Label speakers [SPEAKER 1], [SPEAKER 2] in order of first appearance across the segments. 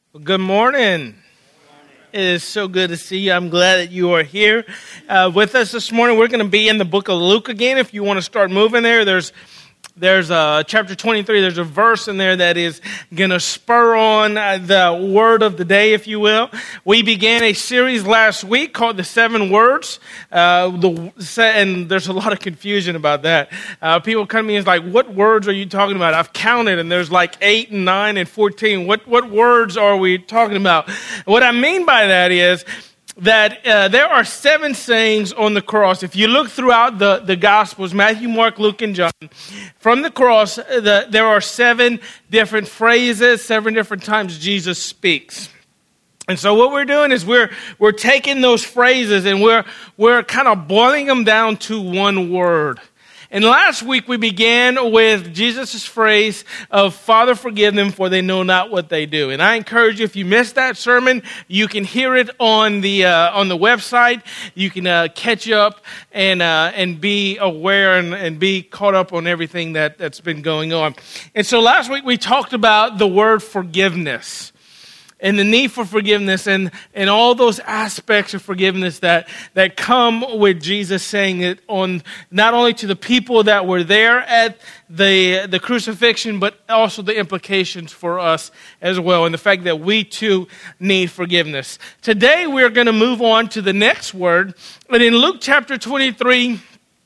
[SPEAKER 1] Well, good morning. It is so good to see you. I'm glad that you are here with us this morning. We're going to be in the book of Luke again. If you want to start moving there, there's chapter 23. There's a verse in there that is going to spur on the word of the day, if you will. We began a series last week called The 7 Words, and there's a lot of confusion about that. People come to me and it's like, what words are you talking about? I've counted, and there's like 8 and 9 and 14. What words are we talking about? What I mean by that is that there are 7 sayings on the cross. If you look throughout the Gospels, Matthew, Mark, Luke, and John, from the cross, there are 7 different phrases, 7 different times Jesus speaks. And so what we're doing is we're taking those phrases and we're kind of boiling them down to one word. And last week we began with Jesus' phrase of, Father, forgive them, for they know not what they do. And I encourage you, if you missed that sermon, you can hear it on the website. You can catch up and be aware and be caught up on everything that's been going on. And so last week we talked about the word forgiveness and the need for forgiveness and all those aspects of forgiveness that come with Jesus saying it on not only to the people that were there at the crucifixion, but also the implications for us as well, and the fact that we too need forgiveness. Today we're going to move on to the next word, and in Luke chapter 23,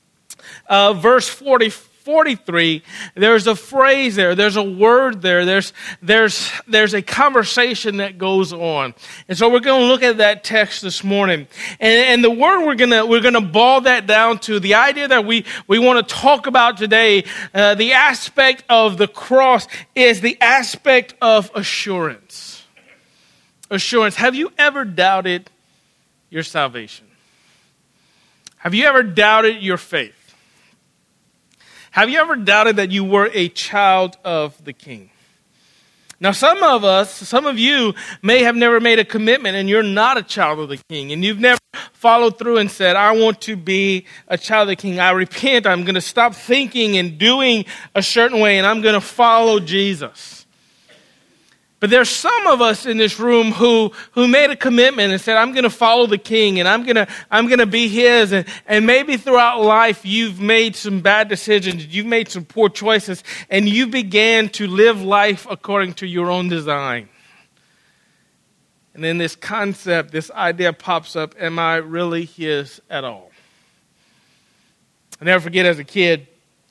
[SPEAKER 1] verse 43, there's a phrase there, there's a word there, there's a conversation that goes on. And so we're going to look at that text this morning. And the word we're going to boil that down to, the idea that we want to talk about today, the aspect of the cross is the aspect of assurance. Assurance. Have you ever doubted your salvation? Have you ever doubted your faith? Have you ever doubted that you were a child of the King? Now, some of you may have never made a commitment and you're not a child of the King. And you've never followed through and said, I want to be a child of the King. I repent. I'm going to stop thinking and doing a certain way, and I'm going to follow Jesus. But there's some of us in this room who made a commitment and said, I'm going to follow the King and I'm going to be His. And maybe throughout life you've made some bad decisions, you've made some poor choices, and you began to live life according to your own design. And then this concept, this idea pops up, am I really His at all? I'll never forget as a kid,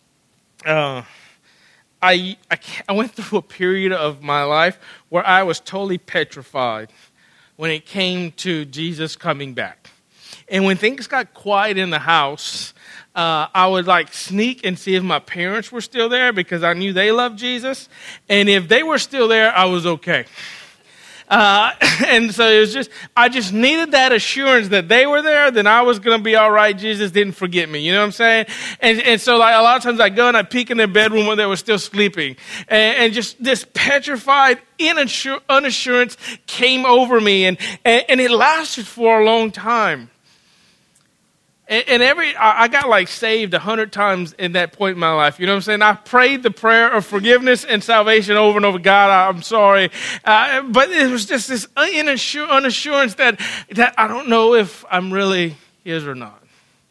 [SPEAKER 1] I went through a period of my life where I was totally petrified when it came to Jesus coming back. And when things got quiet in the house, I would sneak and see if my parents were still there because I knew they loved Jesus. And if they were still there, I was okay. And so it was I just needed that assurance that they were there, then I was going to be all right. Jesus didn't forget me. You know what I'm saying? And so a lot of times I go and I peek in their bedroom when they were still sleeping. And just this petrified unassurance came over me. And it lasted for a long time. And I got saved 100 times in that point in my life. You know what I'm saying? I prayed the prayer of forgiveness and salvation over and over. God, I'm sorry. But it was just this unassurance that I don't know if I'm really His or not.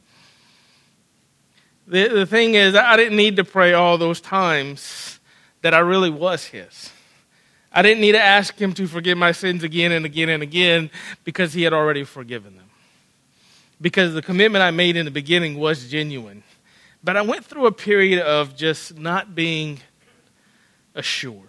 [SPEAKER 1] The thing is, I didn't need to pray all those times that I really was His. I didn't need to ask Him to forgive my sins again and again and again because He had already forgiven them. Because the commitment I made in the beginning was genuine. But I went through a period of just not being assured.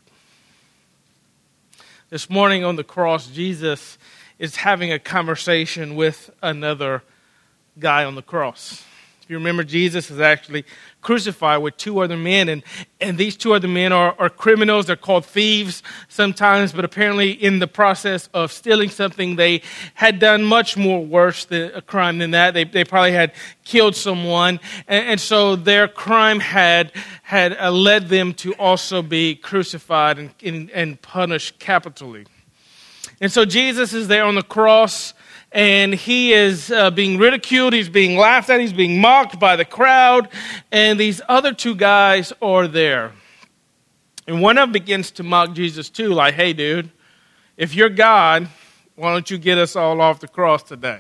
[SPEAKER 1] This morning on the cross, Jesus is having a conversation with another guy on the cross. If you remember, Jesus is actually crucified with 2 other men, and these 2 other men are criminals. They're called thieves sometimes, but apparently in the process of stealing something, they had done much more worse than a crime than that. They probably had killed someone, and so their crime had led them to also be crucified and punished capitally. And so Jesus is there on the cross, and he is being ridiculed, he's being laughed at, he's being mocked by the crowd, and these other 2 guys are there. And one of them begins to mock Jesus too, like, hey dude, if you're God, why don't you get us all off the cross today?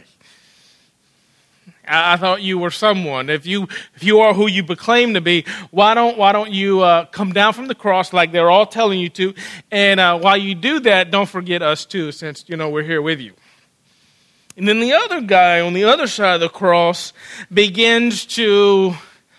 [SPEAKER 1] I thought you were someone. If you are who you proclaim to be, why don't you come down from the cross like they're all telling you to? And while you do that, don't forget us too, since we're here with you. And then the other guy on the other side of the cross begins to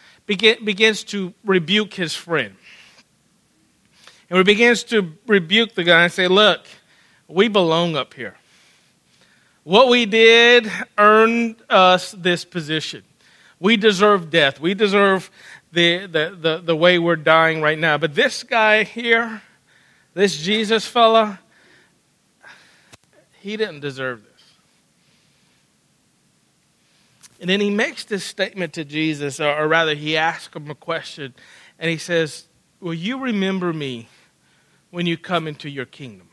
[SPEAKER 1] rebuke his friend, and he begins to rebuke the guy and say, "Look, we belong up here. What we did earned us this position. We deserve death. We deserve the way we're dying right now. But this guy here, this Jesus fella, he didn't deserve this." And then he makes this statement to Jesus, or rather he asks him a question, and he says, "Will you remember me when you come into your kingdom?"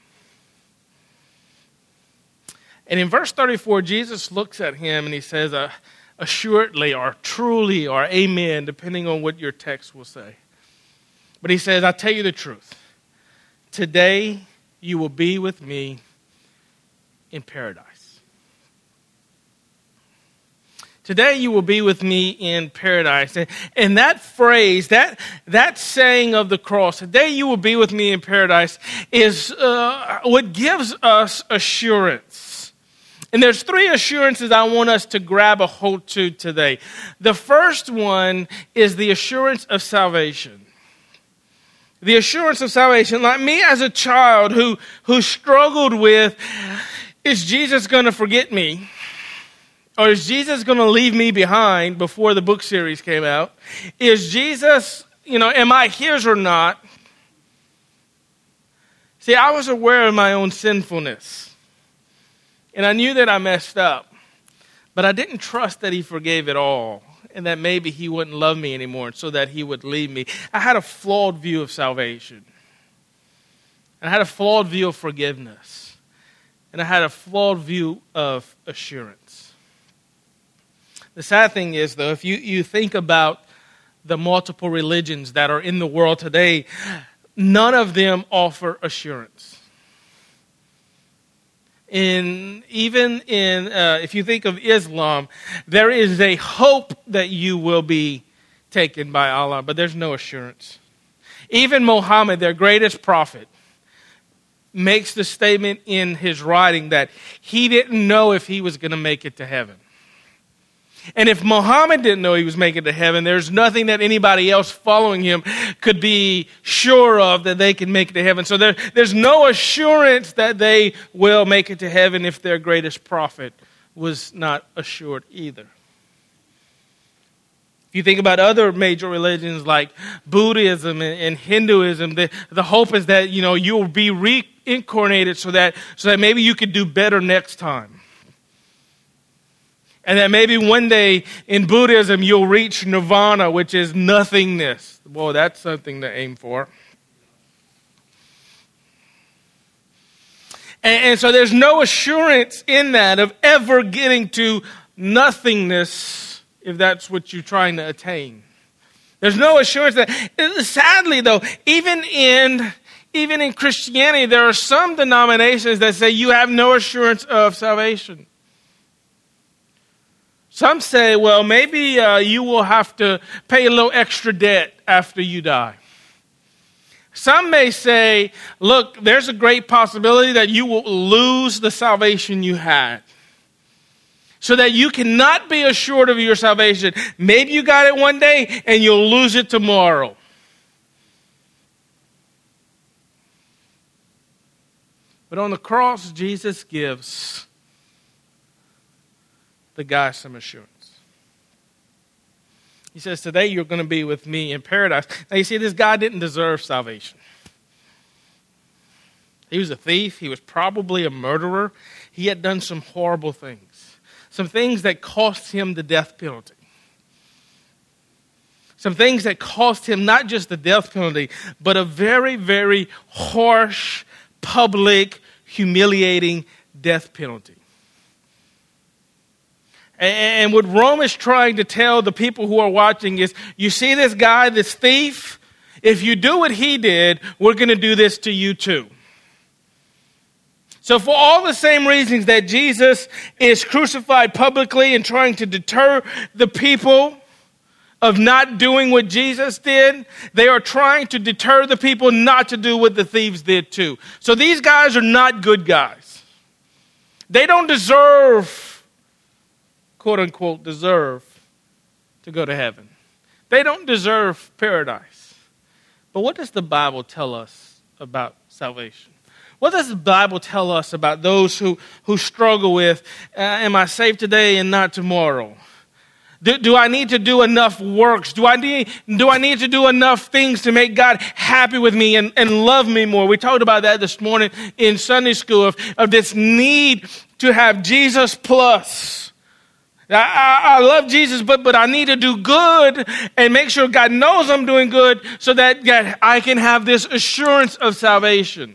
[SPEAKER 1] And in verse 34, Jesus looks at him and he says, assuredly, or truly, or amen, depending on what your text will say. But he says, "I tell you the truth. Today you will be with me in paradise." Today you will be with me in paradise. And that phrase, that saying of the cross, "Today you will be with me in paradise," is what gives us assurance. And there's three assurances I want us to grab a hold to today. The first one is the assurance of salvation. The assurance of salvation. Like me as a child who struggled with, is Jesus going to forget me? Or is Jesus going to leave me behind before the book series came out? Is Jesus, am I his or not? See, I was aware of my own sinfulness. And I knew that I messed up, but I didn't trust that he forgave it all and that maybe he wouldn't love me anymore so that he would leave me. I had a flawed view of salvation. And I had a flawed view of forgiveness. And I had a flawed view of assurance. The sad thing is, though, if you think about the multiple religions that are in the world today, none of them offer assurance. If you think of Islam, there is a hope that you will be taken by Allah, but there's no assurance. Even Muhammad, their greatest prophet, makes the statement in his writing that he didn't know if he was going to make it to heaven. And if Muhammad didn't know he was making it to heaven, there's nothing that anybody else following him could be sure of that they can make it to heaven. So there's no assurance that they will make it to heaven if their greatest prophet was not assured either. If you think about other major religions like Buddhism and Hinduism, the hope is that you'll be reincarnated so that maybe you could do better next time. And that maybe one day in Buddhism you'll reach nirvana, which is nothingness. Boy, that's something to aim for. And so there's no assurance in that of ever getting to nothingness if that's what you're trying to attain. There's no assurance that. Sadly, though, even in Christianity, there are some denominations that say you have no assurance of salvation. Some say, well, maybe you will have to pay a little extra debt after you die. Some may say, look, there's a great possibility that you will lose the salvation you had. So that you cannot be assured of your salvation. Maybe you got it one day and you'll lose it tomorrow. But on the cross, Jesus gives the guy some assurance. He says, today you're going to be with me in paradise. Now you see, this guy didn't deserve salvation. He was a thief. He was probably a murderer. He had done some horrible things. Some things that cost him the death penalty. Some things that cost him not just the death penalty, but a very, very harsh, public, humiliating death penalty. And what Rome is trying to tell the people who are watching is, you see this guy, this thief? If you do what he did, we're going to do this to you too. So for all the same reasons that Jesus is crucified publicly and trying to deter the people of not doing what Jesus did, they are trying to deter the people not to do what the thieves did too. So these guys are not good guys. They don't deserve, quote unquote, deserve to go to heaven. They don't deserve paradise. But what does the Bible tell us about salvation? What does the Bible tell us about those who struggle with, am I saved today and not tomorrow? Do I need to do enough works? Do I need to do enough things to make God happy with me and love me more? We talked about that this morning in Sunday school of this need to have Jesus plus. I love Jesus, but I need to do good and make sure God knows I'm doing good so that I can have this assurance of salvation.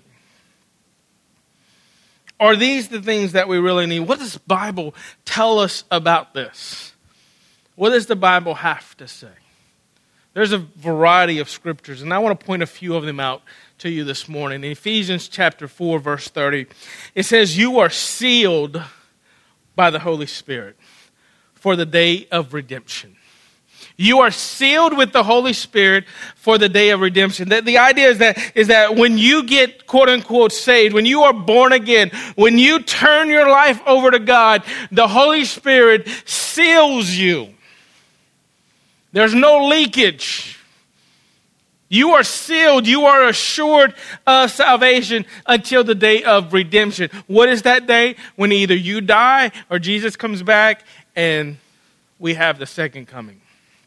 [SPEAKER 1] Are these the things that we really need? What does the Bible tell us about this? What does the Bible have to say? There's a variety of scriptures, and I want to point a few of them out to you this morning. In Ephesians chapter 4, verse 30, it says, "You are sealed by the Holy Spirit for the day of redemption." You are sealed with the Holy Spirit for the day of redemption. The idea is that when you get, quote unquote, saved, when you are born again, when you turn your life over to God, the Holy Spirit seals you. There's no leakage. You are sealed. You are assured of salvation until the day of redemption. What is that day? When either you die or Jesus comes back and we have the second coming.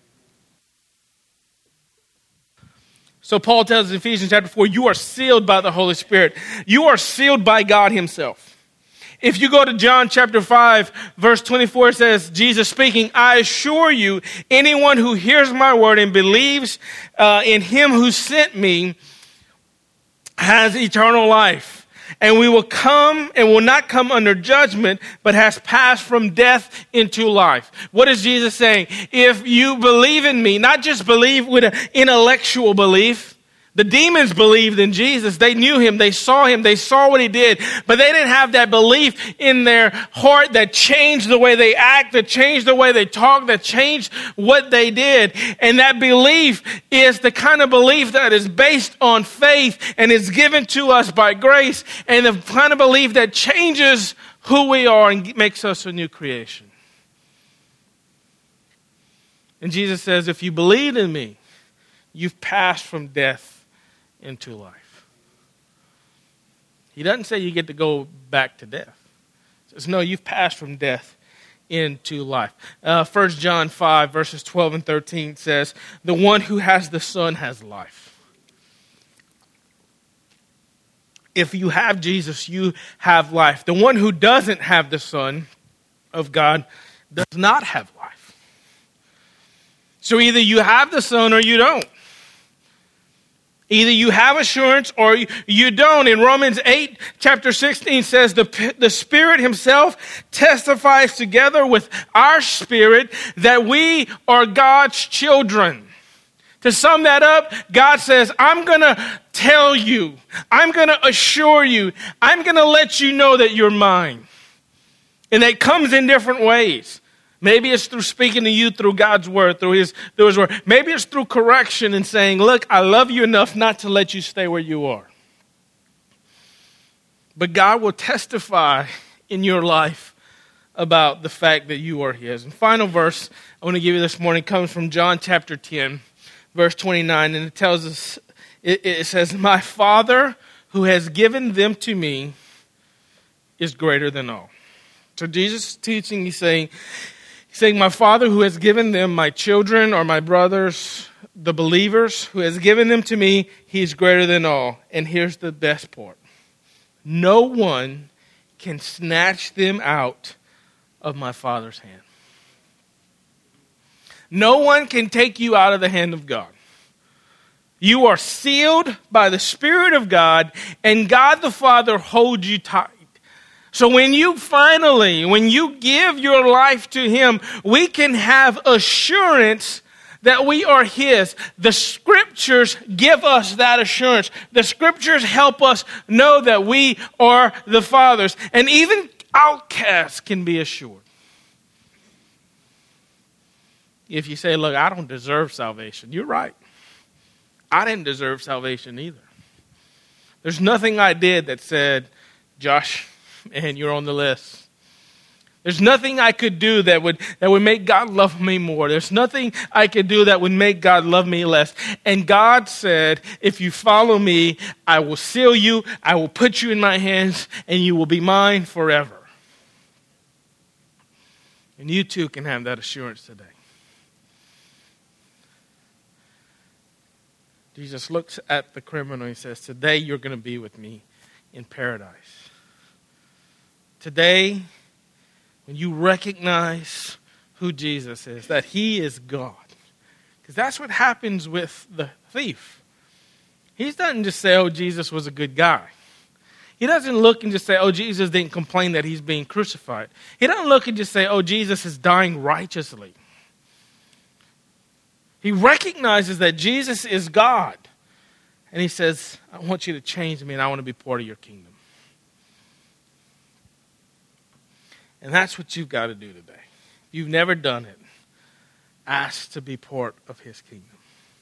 [SPEAKER 1] So Paul tells us in Ephesians chapter 4, you are sealed by the Holy Spirit. You are sealed by God himself. If you go to John chapter 5, verse 24, it says, Jesus speaking, "I assure you, anyone who hears my word and believes in him who sent me has eternal life. And we will come and will not come under judgment, but has passed from death into life." What is Jesus saying? If you believe in me, not just believe with an intellectual belief. The demons believed in Jesus. They knew him. They saw what he did. But they didn't have that belief in their heart that changed the way they act, that changed the way they talk, that changed what they did. And that belief is the kind of belief that is based on faith and is given to us by grace, and the kind of belief that changes who we are and makes us a new creation. And Jesus says, if you believe in me, you've passed from death into life. He doesn't say you get to go back to death. He says, no, you've passed from death into life. 1 John 5, verses 12 and 13 says, "The one who has the Son has life." If you have Jesus, you have life. The one who doesn't have the Son of God does not have life. So either you have the Son or you don't. Either you have assurance or you don't. In Romans 8, chapter 16 says, the Spirit himself testifies together with our spirit that we are God's children. To sum that up, God says, I'm going to tell you, I'm going to assure you, I'm going to let you know that you're mine. And that comes in different ways. Maybe it's through speaking to you through God's word, through his word. Maybe it's through correction and saying, look, I love you enough not to let you stay where you are. But God will testify in your life about the fact that you are his. And final verse I want to give you this morning comes from John chapter 10, verse 29. And it tells us, it says, "My Father who has given them to me is greater than all." So Jesus is teaching, he's saying, my Father who has given them, my children or my brothers, the believers, who has given them to me, he's greater than all. And here's the best part. No one can snatch them out of my Father's hand. No one can take you out of the hand of God. You are sealed by the Spirit of God, and God the Father holds you tight. So when you give your life to him, we can have assurance that we are His. The Scriptures give us that assurance. The Scriptures help us know that we are the Father's. And even outcasts can be assured. If you say, look, I don't deserve salvation, you're right. I didn't deserve salvation either. There's nothing I did that said, Josh, man, you're on the list. There's nothing I could do that would make God love me more. There's nothing I could do that would make God love me less. And God said, if you follow me, I will seal you, I will put you in my hands, and you will be mine forever. And you too can have that assurance today. Jesus looks at the criminal and he says, today you're going to be with me in paradise. Today, when you recognize who Jesus is, that He is God. Because that's what happens with the thief. He doesn't just say, oh, Jesus was a good guy. He doesn't look and just say, oh, Jesus didn't complain that He's being crucified. He doesn't look and just say, oh, Jesus is dying righteously. He recognizes that Jesus is God. And He says, I want you to change me and I want to be part of your kingdom. And that's what you've got to do today. If you've never done it, ask to be part of His kingdom.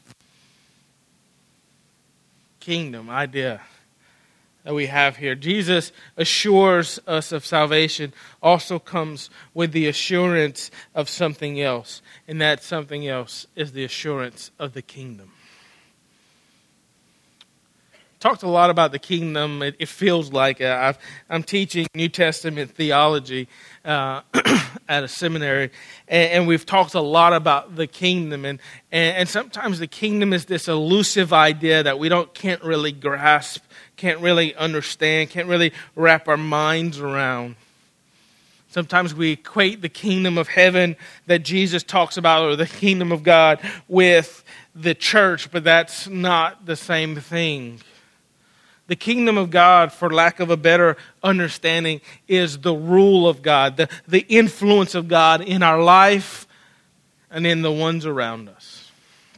[SPEAKER 1] Kingdom idea that we have here. Jesus assures us of salvation, also comes with the assurance of something else. And that something else is the assurance of the kingdom. Talked a lot about the kingdom. It feels like I'm teaching New Testament theology at a seminary, and we've talked a lot about the kingdom. And sometimes the kingdom is this elusive idea that we can't really grasp, can't really understand, can't really wrap our minds around. Sometimes we equate the kingdom of heaven that Jesus talks about, or the kingdom of God, with the church, but that's not the same thing. The kingdom of God, for lack of a better understanding, is the rule of God, the influence of God in our life and in the ones around us.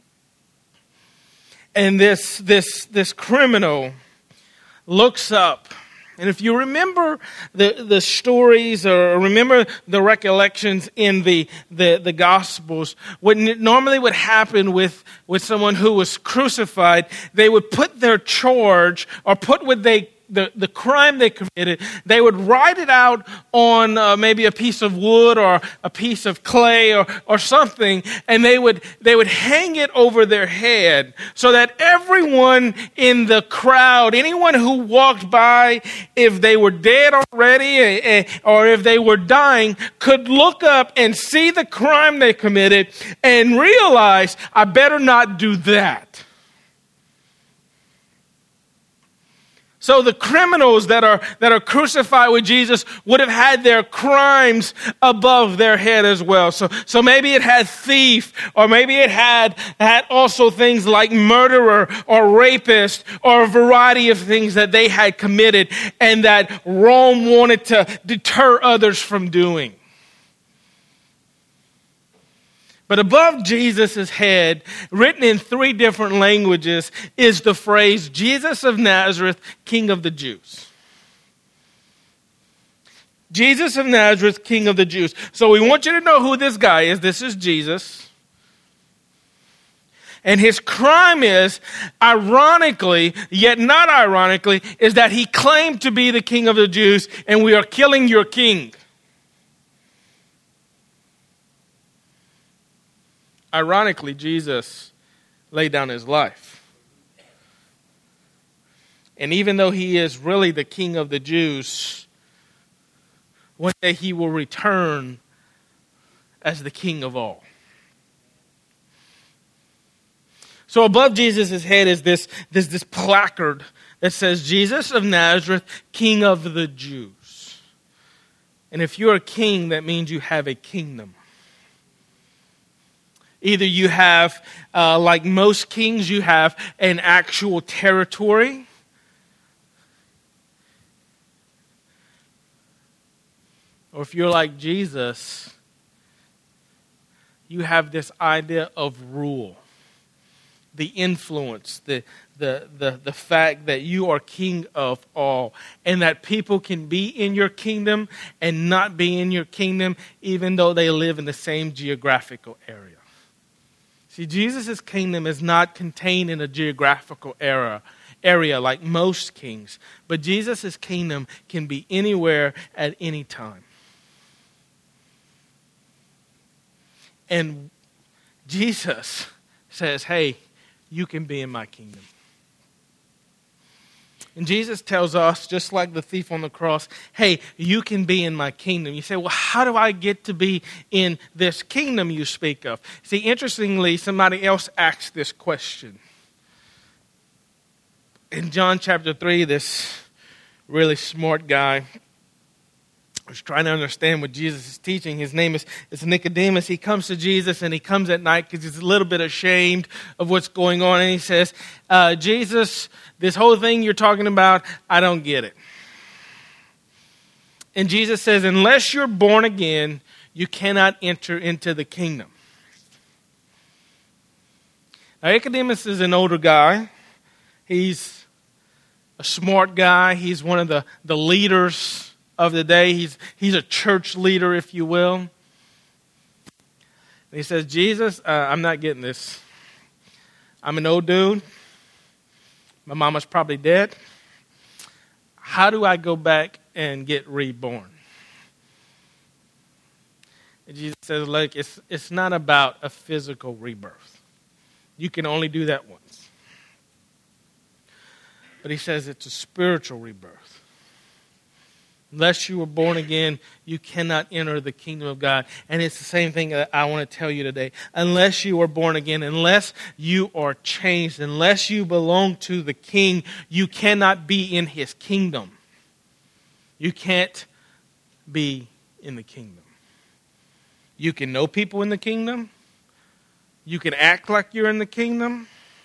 [SPEAKER 1] And this criminal looks up. And if you remember the stories or remember the recollections in the Gospels, what normally would happen with someone who was crucified, they would put their charge or put what the crime they committed, they would write it out on maybe a piece of wood or a piece of clay or something, and they would hang it over their head so that everyone in the crowd, anyone who walked by, if they were dead already or if they were dying, could look up and see the crime they committed and realize, I better not do that. So the criminals that are crucified with Jesus would have had their crimes above their head as well. So maybe it had thief, or maybe it had also things like murderer or rapist, or a variety of things that they had committed and that Rome wanted to deter others from doing. But above Jesus' head, written in 3 different languages, is the phrase, Jesus of Nazareth, King of the Jews. Jesus of Nazareth, King of the Jews. So we want you to know who this guy is. This is Jesus. And his crime is, ironically, yet not ironically, is that he claimed to be the King of the Jews, and we are killing your king. Ironically, Jesus laid down his life. And even though he is really the King of the Jews, one day he will return as the King of all. So above Jesus' head is this placard that says, Jesus of Nazareth, King of the Jews. And if you're a king, that means you have a kingdom. Either you have, like most kings, you have an actual territory. Or if you're like Jesus, you have this idea of rule, the influence, the fact that you are king of all, and that people can be in your kingdom and not be in your kingdom, even though they live in the same geographical area. See, Jesus' kingdom is not contained in a geographical area like most kings, but Jesus' kingdom can be anywhere at any time. And Jesus says, hey, you can be in my kingdom. And Jesus tells us, just like the thief on the cross, hey, you can be in my kingdom. You say, well, how do I get to be in this kingdom you speak of? See, interestingly, somebody else asked this question. In John chapter 3, this really smart guy was trying to understand what Jesus is teaching. His name is Nicodemus. He comes to Jesus, and he comes at night because he's a little bit ashamed of what's going on. And he says, Jesus, this whole thing you're talking about, I don't get it. And Jesus says, unless you're born again, you cannot enter into the kingdom. Now, Nicodemus is an older guy. He's a smart guy. He's one of the leaders of the day. He's a church leader, if you will. And he says, Jesus, I'm not getting this. I'm an old dude. My mama's probably dead. How do I go back and get reborn? And Jesus says, look, it's not about a physical rebirth. You can only do that once. But he says it's a spiritual rebirth. Unless you were born again, you cannot enter the kingdom of God. And it's the same thing that I want to tell you today. Unless you are born again, unless you are changed, unless you belong to the King, you cannot be in his kingdom. You can't be in the kingdom. You can know people in the kingdom. You can act like you're in the kingdom.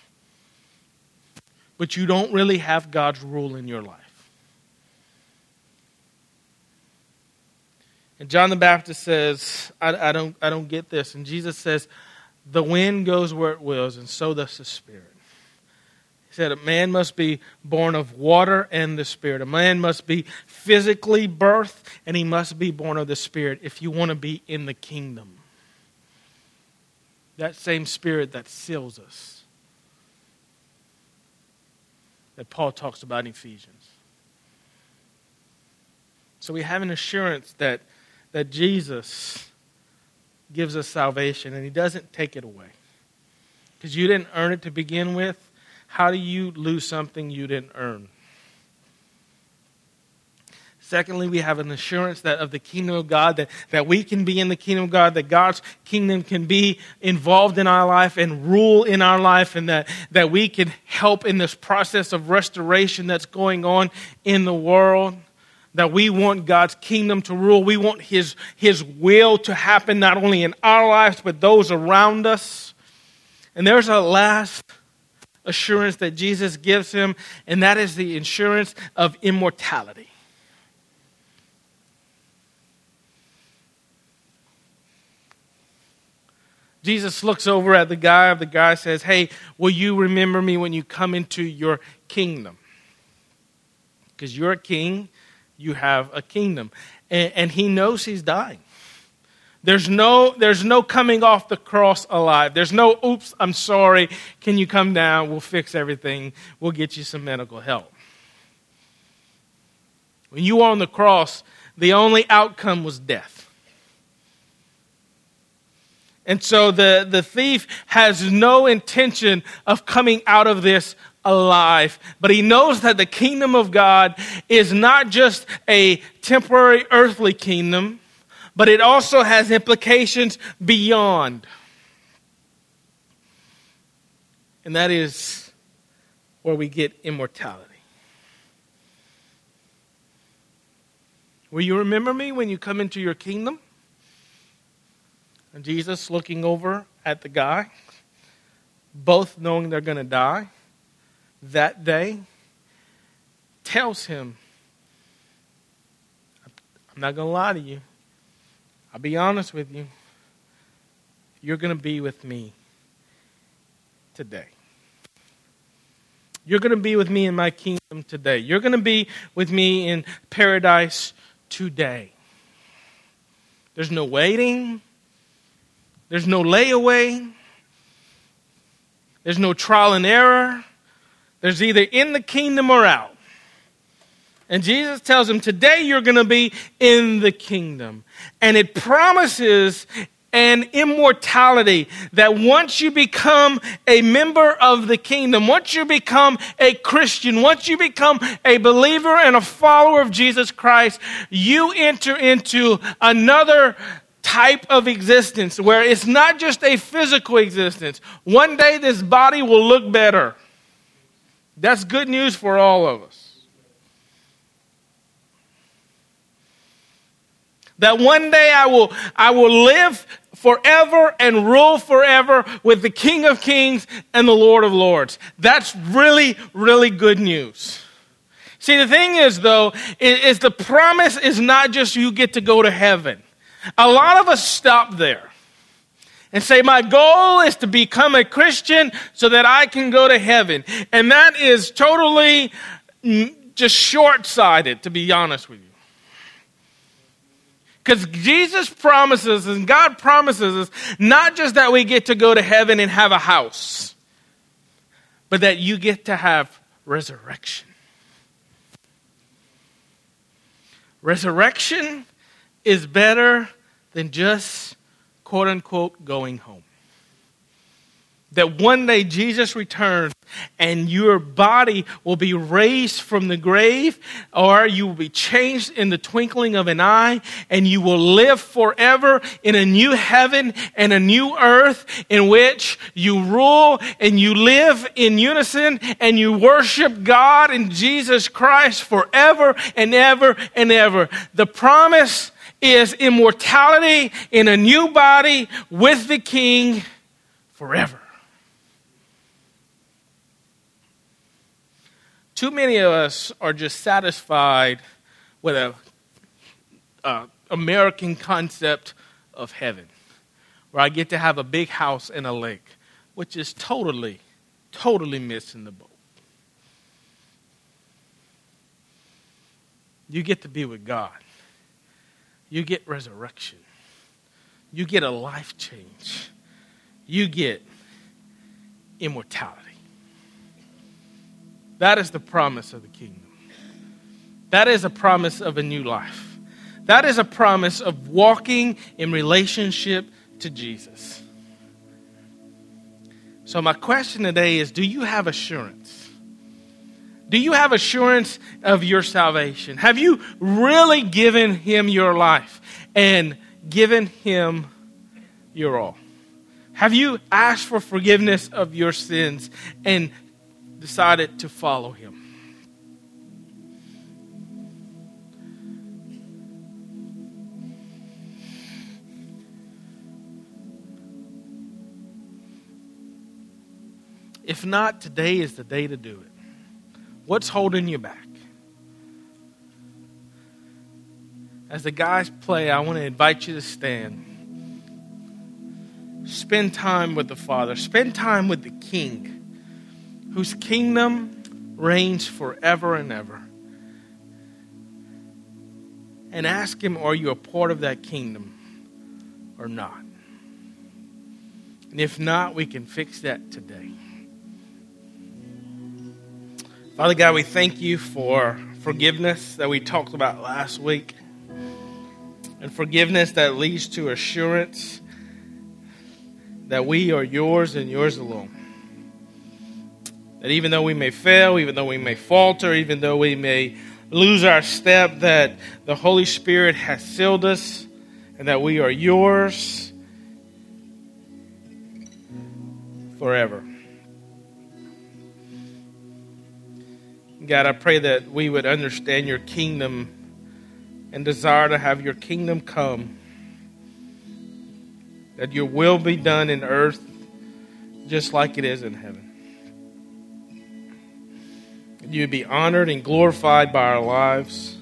[SPEAKER 1] But you don't really have God's rule in your life. And John the Baptist says, I don't get this. And Jesus says, the wind goes where it wills, and so does the Spirit. He said, a man must be born of water and the Spirit. A man must be physically birthed, and he must be born of the Spirit if you want to be in the kingdom. That same Spirit that seals us, that Paul talks about in Ephesians. So we have an assurance that Jesus gives us salvation, and he doesn't take it away. Because you didn't earn it to begin with. How do you lose something you didn't earn? Secondly, we have an assurance that of the kingdom of God, that we can be in the kingdom of God, that God's kingdom can be involved in our life and rule in our life, and that we can help in this process of restoration that's going on in the world. That we want God's kingdom to rule. We want his will to happen not only in our lives, but those around us. And there's a last assurance that Jesus gives him, and that is the assurance of immortality. Jesus looks over at the guy. The guy says, hey, will you remember me when you come into your kingdom? Because you're a king, you have a kingdom. And he knows he's dying. There's no coming off the cross alive. There's no, oops, I'm sorry. Can you come down? We'll fix everything. We'll get you some medical help. When you were on the cross, the only outcome was death. And so the thief has no intention of coming out of this alive. But he knows that the kingdom of God is not just a temporary earthly kingdom, but it also has implications beyond. And that is where we get immortality. Will you remember me when you come into your kingdom? And Jesus looking over at the guy, both knowing they're going to die that day, tells him, I'm not going to lie to you. I'll be honest with you. If you're going to be with me today. You're going to be with me in my kingdom today. You're going to be with me in paradise today. There's no waiting. There's no layaway. There's no trial and error. There's either in the kingdom or out. And Jesus tells him, today you're going to be in the kingdom. And it promises an immortality that once you become a member of the kingdom, once you become a Christian, once you become a believer and a follower of Jesus Christ, you enter into another type of existence where it's not just a physical existence. One day this body will look better. That's good news for all of us. That one day I will live forever and rule forever with the King of Kings and the Lord of Lords. That's really, really good news. See, the thing is, though, is the promise is not just you get to go to heaven. A lot of us stop there and say, my goal is to become a Christian so that I can go to heaven. And that is totally just short-sighted, to be honest with you. Because Jesus promises and God promises us not just that we get to go to heaven and have a house, but that you get to have resurrection. Resurrection is better than just, quote unquote, going home. That one day Jesus returns and your body will be raised from the grave, or you will be changed in the twinkling of an eye, and you will live forever in a new heaven and a new earth in which you rule and you live in unison and you worship God and Jesus Christ forever and ever and ever. The promise is immortality in a new body with the King forever. Too many of us are just satisfied with a American concept of heaven, where I get to have a big house and a lake, which is totally missing the boat. You get to be with God. You get resurrection. You get a life change. You get immortality. That is the promise of the kingdom. That is a promise of a new life. That is a promise of walking in relationship to Jesus. So my question today is, do you have assurance? Do you have assurance of your salvation? Have you really given him your life and given him your all? Have you asked for forgiveness of your sins and decided to follow him? If not, today is the day to do it. What's holding you back? As the guys play, I want to invite you to stand. Spend time with the Father. Spend time with the King, whose kingdom reigns forever and ever. And ask him, are you a part of that kingdom or not? And if not, we can fix that today. Father God, we thank you for forgiveness that we talked about last week. And forgiveness that leads to assurance that we are yours and yours alone. That even though we may fail, even though we may falter, even though we may lose our step, that the Holy Spirit has sealed us and that we are yours forever. God, I pray that we would understand your kingdom and desire to have your kingdom come. That your will be done in earth just like it is in heaven. You would be honored and glorified by our lives,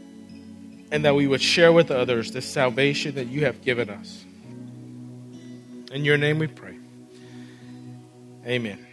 [SPEAKER 1] and that we would share with others the salvation that you have given us. In your name we pray. Amen.